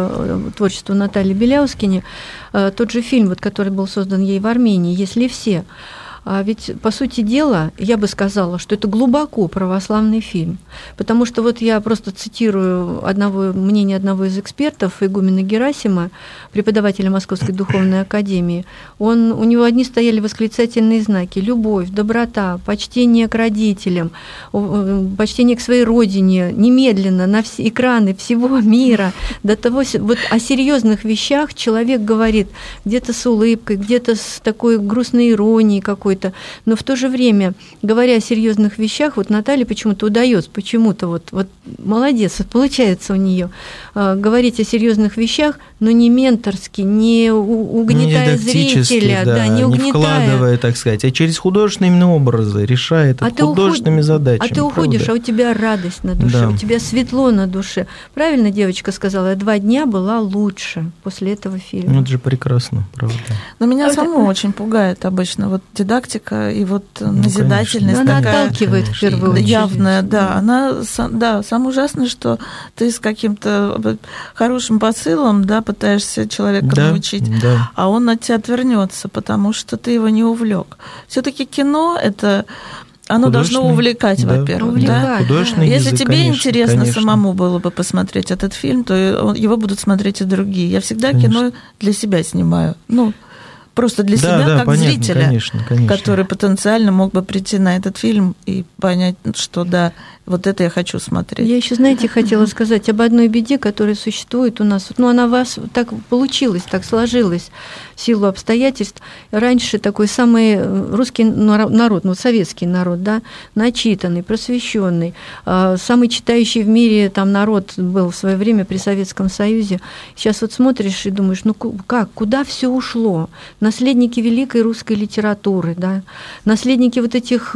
S3: к творчеству Натальи Беляускине, тот же фильм, вот, который был создан ей в Армении, «Если все», А ведь, по сути дела, я бы сказала, что это глубоко православный фильм. Потому что вот я просто цитирую одного, мнение одного из экспертов, игумена Герасима, преподавателя Московской духовной академии. Он, у него одни стояли восклицательные знаки: любовь, доброта, почтение к родителям, почтение к своей родине, немедленно на все экраны всего мира. До того, вот о серьезных вещах человек говорит где-то с улыбкой, где-то с такой грустной иронией какой-то. Но в то же время, говоря о серьезных вещах, вот Наталье почему-то удается, почему-то вот, вот молодец, вот получается у нее э, говорить о серьезных вещах, но не менторски, не угнетая не зрителя,
S5: да,
S3: да, не,
S5: не
S3: угнетая.
S5: вкладывая, так сказать, а через художественные именно образы, решает
S3: а
S5: художественными
S3: уход...
S5: задачами.
S3: А ты уходишь, правда? А у тебя радость на душе,
S5: да.
S3: у тебя светло на душе. Правильно девочка сказала, я два дня была лучше после этого фильма.
S5: Ну, это же прекрасно, правда.
S6: Но меня
S3: а
S6: саму
S3: это...
S6: очень пугает обычно вот дидактика и вот ну, назидательность.
S3: Она
S6: такая
S3: отталкивает в первую очередь.
S6: Явная, да. Она, да, самое ужасное, что ты с каким-то хорошим посылом, да, пытаешься человека
S5: да,
S6: научить,
S5: да.
S6: а он от тебя отвернется, потому что ты его не увлек. Все-таки кино это оно должно увлекать, да, во-первых.
S3: Увлекать,
S6: да?
S3: Да.
S6: Если
S5: язык,
S6: тебе
S5: конечно,
S6: интересно
S5: конечно.
S6: самому было бы посмотреть этот фильм, то его будут смотреть и другие. Я всегда конечно. кино для себя снимаю. Ну, просто для
S5: да,
S6: себя,
S5: да,
S6: как
S5: понятно,
S6: зрителя,
S5: конечно, конечно.
S6: который потенциально мог бы прийти на этот фильм и понять, что да, вот это я хочу смотреть.
S3: Я еще, знаете, хотела сказать об одной беде, которая существует у нас. Ну, она у вас так получилась, так сложилась в силу обстоятельств. Раньше такой самый русский народ, ну, советский народ, да, начитанный, просвещенный, самый читающий в мире там народ был в свое время при Советском Союзе. Сейчас вот смотришь и думаешь, ну как, куда все ушло? Наследники великой русской литературы, да, наследники вот этих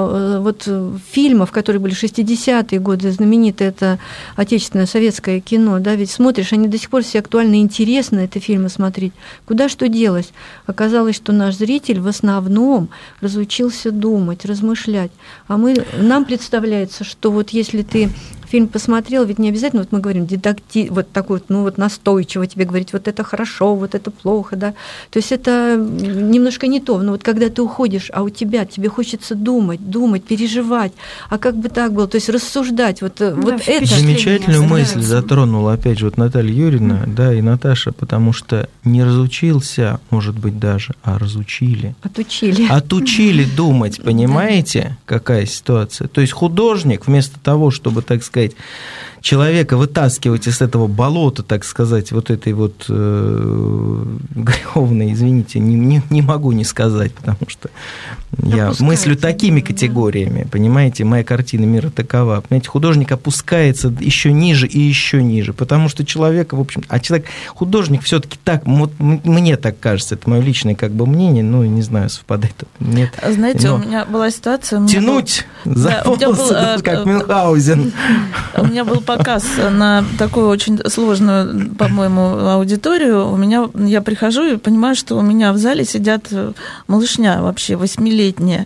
S3: вот фильмов, которые были шестидесятые годы, знаменитое это отечественное советское кино, да, ведь смотришь, они до сих пор все актуально и интересно это фильмы смотреть. Куда что делось? Оказалось, что наш зритель в основном разучился думать, размышлять. А мы, нам представляется, что вот если ты фильм посмотрел, ведь не обязательно, вот мы говорим, дидакти, вот такой вот, ну вот настойчиво тебе говорить, вот это хорошо, вот это плохо, да. То есть это немножко не то, но вот когда ты уходишь, а у тебя, тебе хочется думать, думать, переживать, а как бы так было, то есть рассуждать, вот, да, вот это.
S5: Замечательную мысль затронула, опять же, вот Наталья Юрьевна, mm-hmm. да, и Наташа, потому что не разучился, может быть, даже, а разучили.
S3: Отучили.
S5: Отучили думать, понимаете, какая ситуация? То есть художник вместо того, чтобы, так сказать, человека вытаскивать из этого болота, так сказать, вот этой вот э, греховной, извините, не, не, не могу не сказать, потому что я мыслю такими категориями, понимаете, моя картина мира такова. Понимаете, художник опускается еще ниже и еще ниже, потому что человек, в общем, а человек, художник все-таки так, вот мне так кажется, это мое личное как бы мнение, ну, не знаю, совпадает, нет.
S6: Знаете, у меня была ситуация...
S5: Тянуть
S6: был,
S5: за
S6: да,
S5: волосы,
S6: был,
S5: как Мюнхгаузен.
S6: У меня был показ на такую очень сложную, по-моему, аудиторию. У меня, я прихожу и понимаю, что у меня в зале сидят малышня вообще восьмилетняя.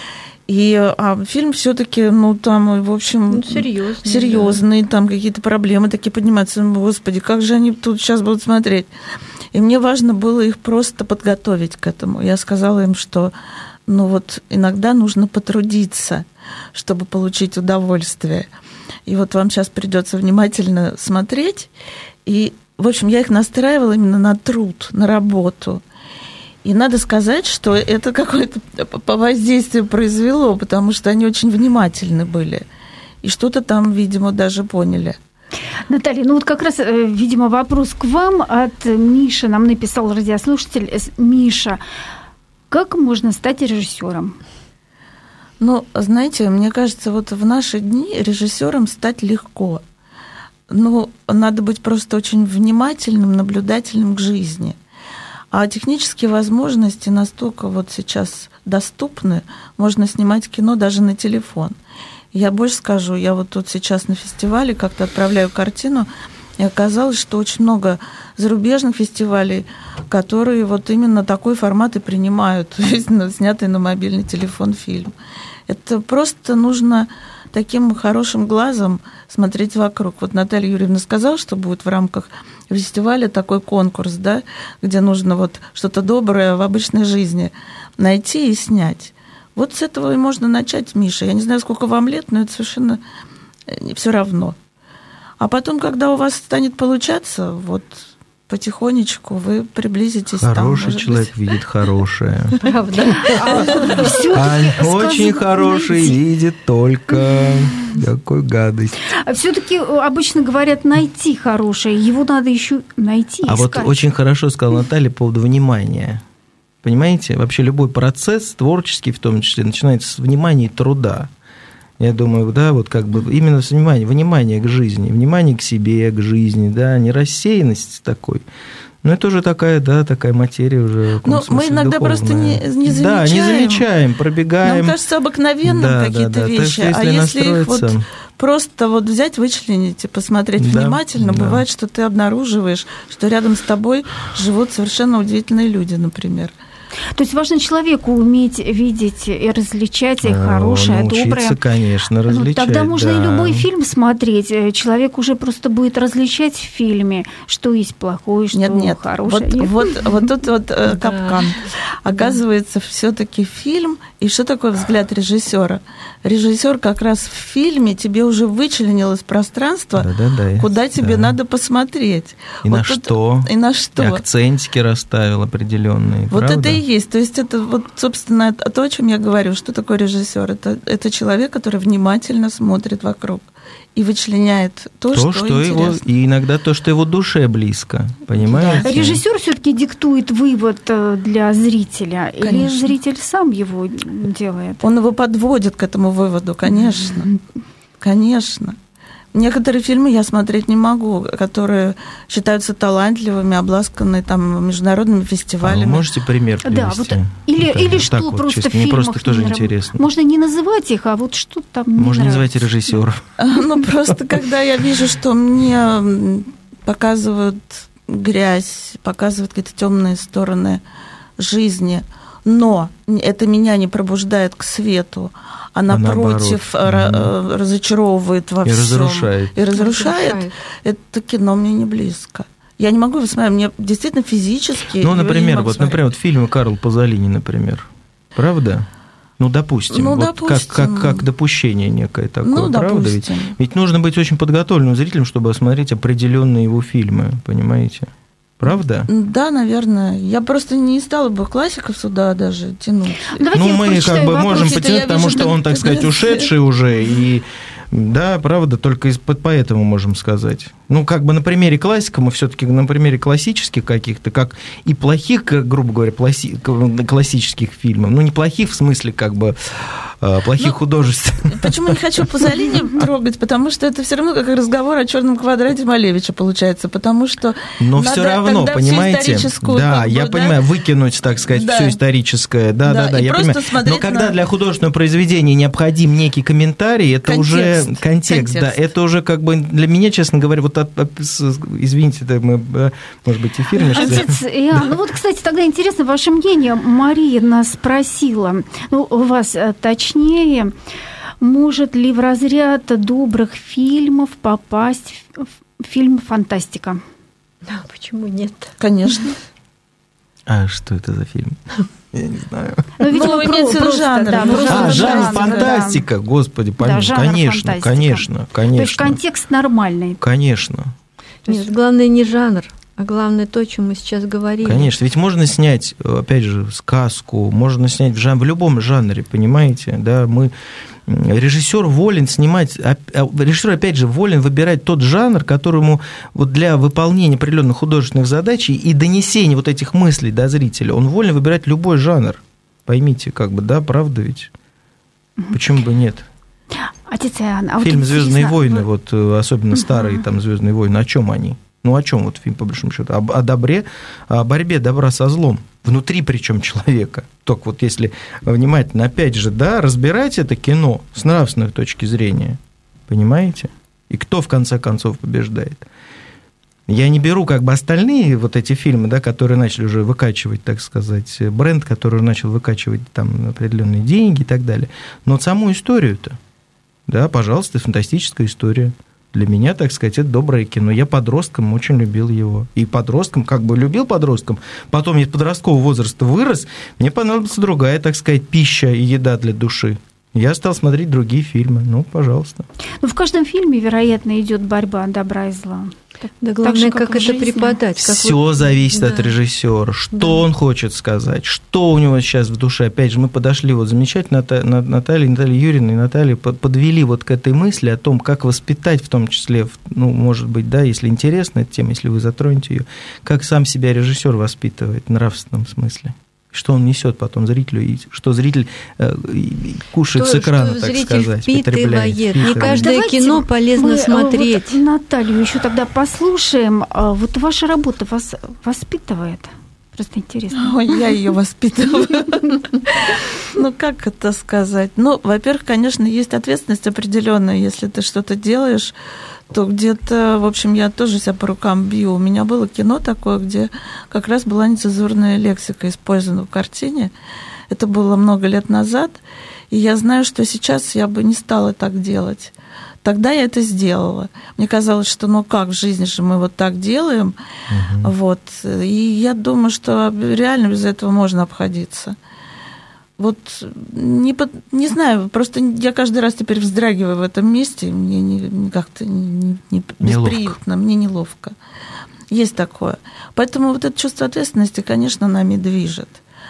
S6: И а фильм все-таки, ну, там, в общем,
S3: ну, серьезный,
S6: серьезный,
S3: да.
S6: Там какие-то проблемы такие поднимаются. Господи, как же они тут сейчас будут смотреть? И мне важно было их просто подготовить к этому. Я сказала им, что, ну, вот иногда нужно потрудиться, чтобы получить удовольствие. И вот вам сейчас придется внимательно смотреть. И, в общем, я их настраивала именно на труд, на работу. И надо сказать, что это какое-то по воздействию произвело, потому что они очень внимательны были. И что-то там, видимо, даже поняли.
S2: Наталья, ну вот как раз, видимо, вопрос к вам от Миши. Нам написал радиослушатель Миша. Как можно стать режиссером?
S6: Ну, знаете, мне кажется, вот в наши дни режиссером стать легко. Ну, надо быть просто очень внимательным, наблюдательным к жизни. А технические возможности настолько вот сейчас доступны, можно снимать кино даже на телефон. Я больше скажу, я вот тут сейчас на фестивале как-то отправляю картину, и оказалось, что очень много зарубежных фестивалей, которые вот именно такой формат и принимают, то есть снятый на мобильный телефон фильм. Это просто нужно таким хорошим глазом смотреть вокруг. Вот Наталья Юрьевна сказала, что будет в рамках фестиваля такой конкурс, да, где нужно вот что-то доброе в обычной жизни найти и снять. Вот с этого и можно начать, Миша. Я не знаю, сколько вам лет, но это совершенно все равно. А потом, когда у вас станет получаться, вот потихонечку вы приблизитесь.
S5: Хороший
S6: там,
S5: человек
S6: быть.
S5: видит хорошее.
S3: Правда.
S5: А очень хороший видит только какую гадость.
S2: Все-таки обычно говорят найти хорошее, его надо еще найти.
S5: А вот очень хорошо сказала Наталья по поводу внимания. Понимаете, вообще любой процесс, творческий в том числе, начинается с внимания и труда. Я думаю, да, вот как бы именно с внимания, внимание к жизни, внимание к себе, к жизни, да, не рассеянность такой. Но это уже такая, да, такая материя уже.
S6: Ну, мы иногда духовная. Просто не, не замечаем.
S5: Да, не замечаем, пробегаем.
S6: Нам кажется обыкновенным да, какие-то да, да. вещи, есть, если а если настроиться... их вот просто вот взять, вычленить и посмотреть да, внимательно, да. бывает, что ты обнаруживаешь, что рядом с тобой живут совершенно удивительные люди, например.
S2: То есть важно человеку уметь видеть и различать и хорошее,
S5: научиться,
S2: доброе.
S5: Конечно, различать.
S2: Ну, тогда можно
S5: да.
S2: и любой фильм смотреть. Человек уже просто будет различать в фильме, что есть плохое, что
S6: нет, нет.
S2: хорошее.
S6: Вот, нет, вот, вот тут вот да. капкан. Оказывается, все-таки фильм, и что такое взгляд режиссера? Режиссер как раз в фильме тебе уже вычленил из пространства, да, да, да, куда тебе да. надо посмотреть.
S5: И
S6: вот
S5: на
S6: тут,
S5: что?
S6: И на что?
S5: И акцентики расставил определенные.
S6: Вот
S5: правда?
S6: Это и есть. То есть это вот, собственно, то, о чем я говорю. Что такое режиссер? Это, это человек, который внимательно смотрит вокруг и вычленяет то, то что, что
S5: его, и иногда то, что его душе близко, понимаете?
S2: Да. Режиссер все-таки диктует вывод для зрителя, конечно. Или зритель сам его делает?
S6: Он его подводит к этому выводу, конечно, mm-hmm. конечно. Некоторые фильмы я смотреть не могу, которые считаются талантливыми, обласканы там международными фестивалями.
S5: А вы можете пример привести?
S2: Да, вот, или,
S5: вот,
S2: или
S5: вот
S2: что
S5: вот,
S2: просто
S5: честно,
S2: в фильмах
S5: мне просто тоже
S2: не
S5: интересно.
S2: Можно не называть их, а вот что там не
S5: Можно
S2: нравится.
S5: не называть режиссеров.
S6: Ну, просто когда я вижу, что мне показывают грязь, показывают какие-то темные стороны жизни, но это меня не пробуждает к свету, а напротив наоборот. разочаровывает во всем.
S5: И разрушает.
S6: И разрушает. разрушает. Это кино мне не близко. Я не могу его смотреть, мне действительно физически...
S5: Ну, например, вот, например, вот фильмы Карл Пазолини, например. Правда? Ну, допустим.
S6: Ну,
S5: вот
S6: допустим.
S5: Как, как, как допущение некое такое,
S6: ну,
S5: правда? Ведь, ведь нужно быть очень подготовленным зрителем, чтобы осмотреть определенные его фильмы, понимаете? Правда?
S6: Да, наверное. Я просто не стала бы классиков сюда даже тянуть.
S2: Давайте
S5: ну, мы как бы
S2: вопрос.
S5: можем потянуть, потому что он, так сказать, ушедший уже, и да, правда, только поэтому можем сказать. Ну, как бы на примере классика, мы все-таки на примере классических каких-то, как и плохих, грубо говоря, классических фильмов, ну, не плохих в смысле, как бы, плохих ну, художеств.
S6: Почему не хочу Пазолини трогать? Потому что это все равно как разговор о черном квадрате Малевича получается, потому что
S5: но все равно, понимаете, да,
S6: как бы,
S5: я
S6: да?
S5: понимаю, выкинуть, так сказать, да. все историческое, да, да, да, да я понимаю. Но когда на... для художественного произведения необходим некий комментарий, это контекст. уже контекст, контекст, да, это уже как бы для меня, честно говоря, вот от, от, извините, это мы, может быть, эфир.
S2: Отец Иоанн, ну вот, кстати, тогда интересно ваше мнение. Мария нас спросила, ну, у вас точнее, может ли в разряд добрых фильмов попасть фильм «Фантастика»?
S3: Да, почему нет?
S6: Конечно.
S5: А что это за фильм? Я не знаю.
S2: Ну, видимо,
S6: ну, имеется в виду жанр.
S2: Да,
S5: ну, а, жанр фантастика, да. Господи, понятно. Да, конечно, фантастика. конечно, конечно.
S2: То есть контекст нормальный.
S5: Конечно.
S3: Нет, главное не жанр, а главное то, о чем мы сейчас говорили.
S5: Конечно, ведь можно снять, опять же, сказку, можно снять в, жан... в любом жанре, понимаете, да, мы... Режиссер волен снимать, режиссер, опять же, волен выбирать тот жанр, которому вот для выполнения определенных художественных задач и донесения вот этих мыслей до зрителя, он волен выбирать любой жанр. Поймите, как бы, да, правда ведь? Почему бы нет?
S2: Отец Иоанн, а
S5: фильм
S2: вот
S5: «Звездные
S2: интересно,
S5: войны»,
S2: вы...
S5: вот особенно старые там «Звездные войны», о чем они? Ну, о чем вот фильм, по большому счету? О, о добре, о борьбе добра со злом. Внутри причем человека. Только вот если внимательно, опять же, да, разбирать это кино с нравственной точки зрения, понимаете? И кто в конце концов побеждает? Я не беру как бы остальные вот эти фильмы, да, которые начали уже выкачивать, так сказать, бренд, который начал выкачивать там определенные деньги и так далее. Но вот саму историю-то, да, пожалуйста, фантастическая история. Для меня, так сказать, это доброе кино. Я подростком очень любил его. И подростком, как бы любил подростком, потом я из подросткового возраста вырос, мне понадобилась другая, так сказать, пища и еда для души. Я стал смотреть другие фильмы. Ну, пожалуйста.
S2: Ну, в каждом фильме, вероятно, идет борьба добра и зла.
S3: Да, главное,
S2: же,
S3: как,
S2: как
S3: это преподать. Как
S5: все
S3: вот...
S5: зависит
S3: да.
S5: от режиссера, что
S3: да.
S5: он хочет сказать, что у него сейчас в душе. Опять же, мы подошли, вот замечательно, Наталья, Наталья Юрьевна и Наталья подвели вот к этой мысли о том, как воспитать, в том числе, ну, может быть, да, если интересна эта тема, если вы затронете ее, как сам себя режиссер воспитывает в нравственном смысле. Что он несет потом зрителю, и что зритель э, кушает
S3: что,
S5: с экрана,
S3: что
S5: так
S3: зритель
S5: сказать,
S3: впитывает. Не каждое
S2: Давайте
S3: кино полезно
S2: мы,
S3: смотреть.
S2: Вот Наталью еще тогда послушаем. Вот ваша работа вас воспитывает? Просто интересно.
S6: Ой, я ее воспитываю. Ну, как это сказать? Ну, во-первых, конечно, есть ответственность определенная, если ты что-то делаешь, то где-то, в общем, я тоже себя по рукам бью. У меня было кино такое, где как раз была нецензурная лексика использована в картине. Это было много лет назад, и я знаю, что сейчас я бы не стала так делать. Тогда я это сделала. Мне казалось, что ну как, в жизни же мы вот так делаем. Угу. Вот. И я думаю, что реально без этого можно обходиться. Вот не, не знаю, просто я каждый раз теперь вздрагиваю в этом месте, мне не, как-то не, не, бесприютно, мне неловко. Есть такое. Поэтому вот это чувство ответственности, конечно, нами движет.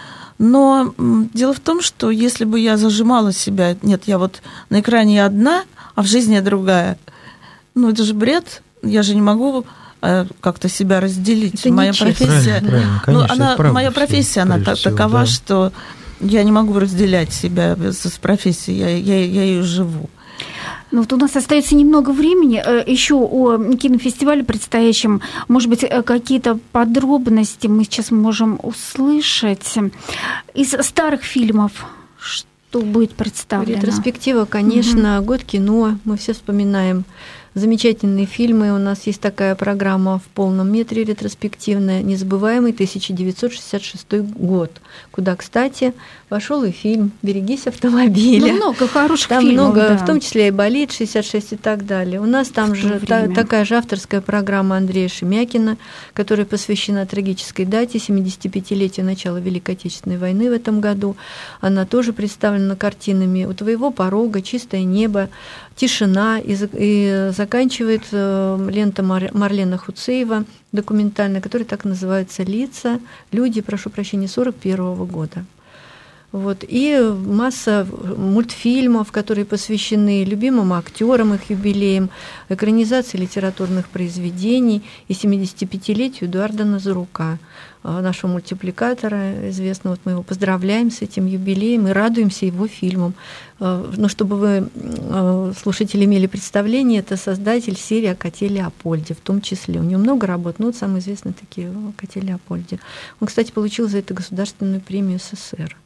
S6: Но дело в том, что если бы я зажимала себя, нет, я вот на экране я одна, а в жизни я другая, ну это же бред, я же не могу как-то себя разделить.
S3: Это
S6: моя
S3: нечестно.
S6: профессия,
S5: правильно, правильно. Конечно,
S6: ну, она,
S5: правда,
S6: моя профессия, она так,
S5: всего,
S6: такова,
S5: да.
S6: что я не могу разделять себя с профессией, я, я, я ее живу.
S2: Ну, вот у нас остается немного времени. Еще о кинофестивале предстоящем. Может быть, какие-то подробности мы сейчас можем услышать. Из старых фильмов что будет представлено?
S3: Ретроспектива, конечно,
S2: угу.
S3: год кино. Мы все вспоминаем замечательные фильмы. У нас есть такая программа в полном метре ретроспективная «Незабываемый тысяча девятьсот шестьдесят шестой год», куда, кстати, вошел и фильм «Берегись автомобиля».
S2: Ну, много хороших
S3: там
S2: фильмов,
S3: много,
S2: да.
S3: в том числе и «Болит», шестьдесят шесть и так далее. У нас там
S2: в
S3: же та, такая же авторская программа Андрея Шемякина, которая посвящена трагической дате семидесятипятилетию начала Великой Отечественной войны в этом году. Она тоже представлена картинами «У твоего порога», «Чистое небо», «Тишина», и, и заканчивает э, лента Мар, Марлена Хуцеева, документальная, которая так называется «Лица, люди, прошу прощения, сорок первого года». Вот. И масса мультфильмов, которые посвящены любимым актерам, их юбилеям, экранизации литературных произведений и семидесятипятилетию Эдуарда Назарука, нашего мультипликатора известного. Вот мы его поздравляем с этим юбилеем и радуемся его фильмам. Но чтобы вы, слушатели, имели представление, это создатель серии о коте Леопольде в том числе. У него много работ, но вот самые известные такие о коте Леопольде. Он, кстати, получил за это государственную премию СССР.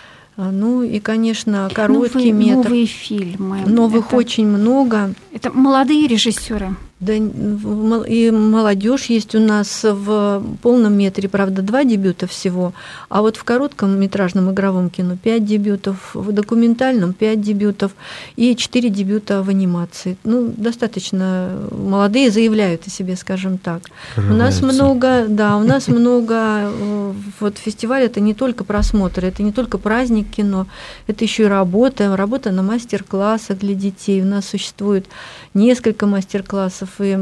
S3: Ну и, конечно, короткий
S2: новые,
S3: метр.
S2: Новые фильмы.
S3: Новых
S2: это,
S3: очень много.
S2: Это молодые режиссеры.
S3: Да, и молодежь есть у нас в полном метре, правда, два дебюта всего, а вот в коротком метражном игровом кино пять дебютов, в документальном пять дебютов и четыре дебюта в анимации. Ну, достаточно молодые заявляют о себе, скажем так. Рваются. У нас много, да, у нас много, вот фестиваль это не только просмотр, это не только праздник кино, это еще и работа, работа на мастер-классах для детей. У нас существует несколько мастер-классов, и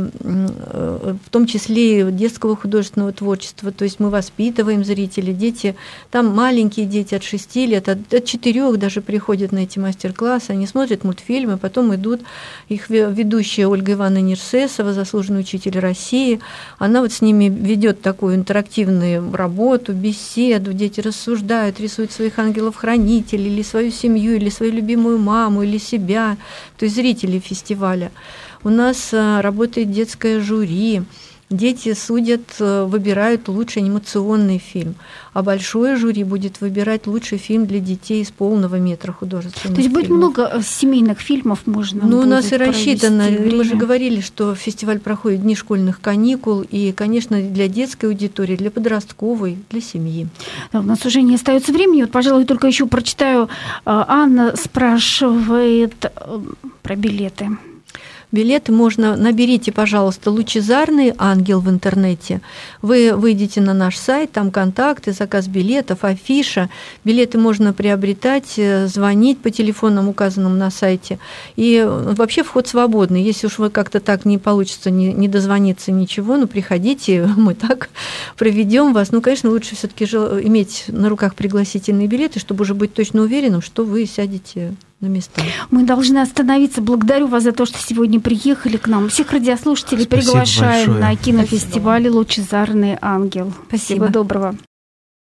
S3: в том числе и детского художественного творчества. То есть мы воспитываем зрителей, дети, там маленькие дети от шести лет, от, от четырёх даже приходят на эти мастер-классы, они смотрят мультфильмы, потом идут, их ведущая Ольга Ивановна Нерсесова, заслуженный учитель России, она вот с ними ведет такую интерактивную работу, беседу, дети рассуждают, рисуют своих ангелов-хранителей, или свою семью, или свою любимую маму, или себя, то есть зрители фестиваля. У нас работает детское жюри, дети судят, выбирают лучший анимационный фильм, а большое жюри будет выбирать лучший фильм для детей из полного метра художественного.
S2: То есть будет
S3: фильма.
S2: много семейных фильмов можно
S3: Ну,
S2: будет
S3: у нас и рассчитано,
S2: время.
S3: Мы же говорили, что фестиваль проходит в дни школьных каникул, и, конечно, для детской аудитории, для подростковой, для семьи.
S2: Да, у нас уже не остается времени. Вот, пожалуй, только еще прочитаю. Анна спрашивает про билеты.
S3: Билеты можно, наберите, пожалуйста, «Лучезарный ангел» в интернете. Вы выйдете на наш сайт, там контакты, заказ билетов, афиша. Билеты можно приобретать, звонить по телефонам, указанным на сайте. И вообще вход свободный. Если уж вы как-то так не получится, не, не дозвониться, ничего, ну, приходите, мы так проведем вас. Ну, конечно, лучше все-таки иметь на руках пригласительные билеты, чтобы уже быть точно уверенным, что вы сядете на места.
S2: Мы должны остановиться. Благодарю вас за то, что сегодня приехали к нам. Всех радиослушателей
S5: Спасибо
S2: приглашаем
S5: большое.
S2: на кинофестивале «Лучезарный ангел».
S3: Спасибо.
S2: Всего доброго.